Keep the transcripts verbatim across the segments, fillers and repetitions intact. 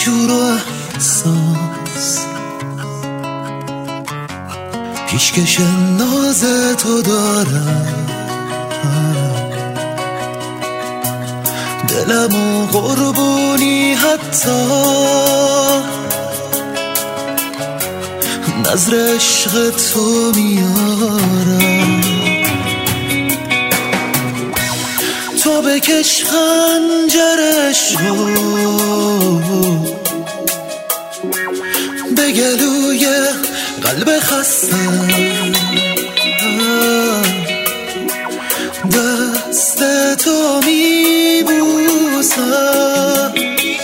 شور و احساس، پیشکش ناز تو دارم، دلم و قربونی حتی نظر عشق تو میارم. تو بکش خنجرش رو به گلوی قلب خستم، دست تو میبوسم،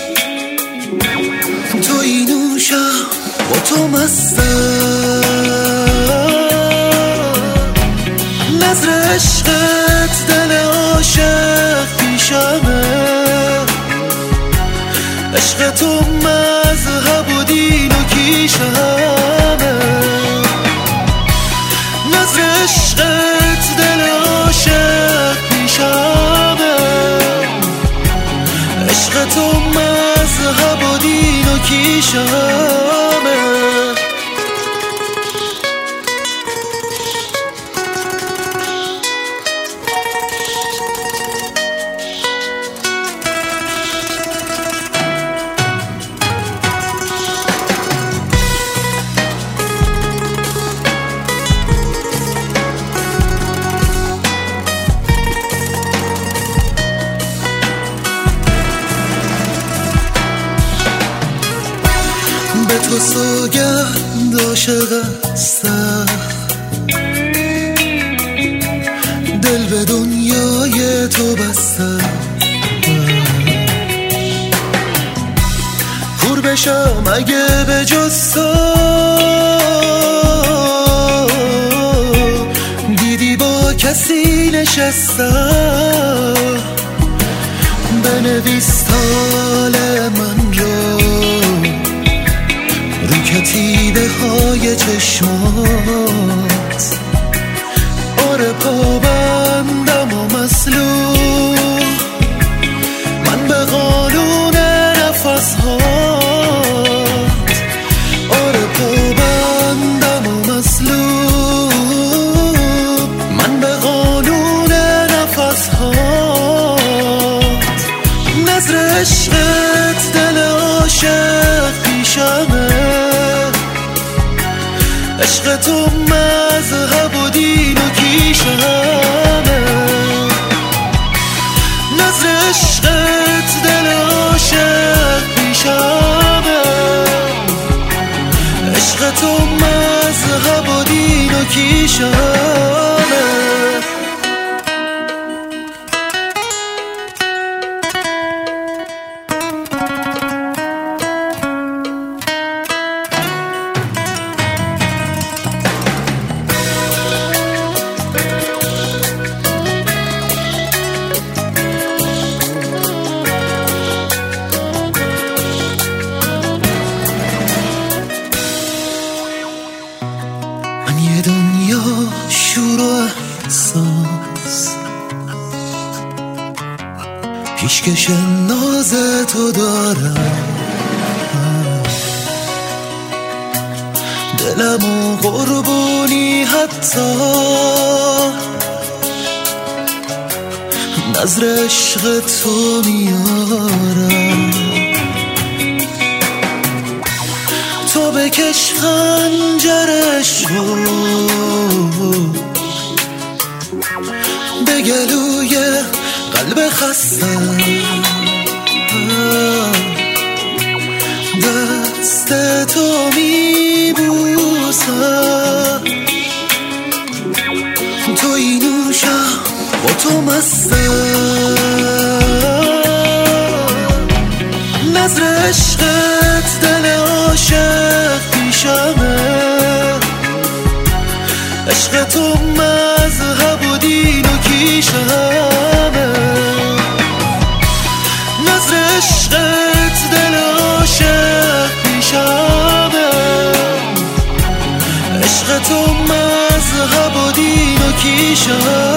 توی نوشم با تو مستم، نظر عشقت دل عاشق پیشمه، عشق تو مذهب و دین و کیشمه، نظر عشقت دل عاشق پیشمه، عشق تو مذهب و دین و کیشمه. به تو سوگند عاشق هستم، دل به دنیای تو بستم، کور بشم اگه به جز تو دیدی با کسی نشستم، بنویس حال من رو رو کتیبه های چشمات، آره پابندم و مسلوب من به قانون نفس هات، آره پابندم و مسلوب من به قانون نفس هات، نظر عشقت دل عاشق پیشمه، عشق تو مذهب و دین و کیشمه، نظر عشقت دل عاشق پیشمه، عشق تو مذهب و دین و کیشمه. یه دنیا شور و احساس، پیشکش ناز تو دارم، دلم و قربونی حتی نظر عشق تو میارم. تو بکش خنجرش رو به گلوی قلب خستم، دست تو میبوسم، توی نوشم با تو مستم، نظر عشقت دل عاشق پیشمه، عشق تو مذهب و دین و کیشمه، نظر عشقت دل عاشق پیشمه، عشق تو مذهب و دین و کیشمه.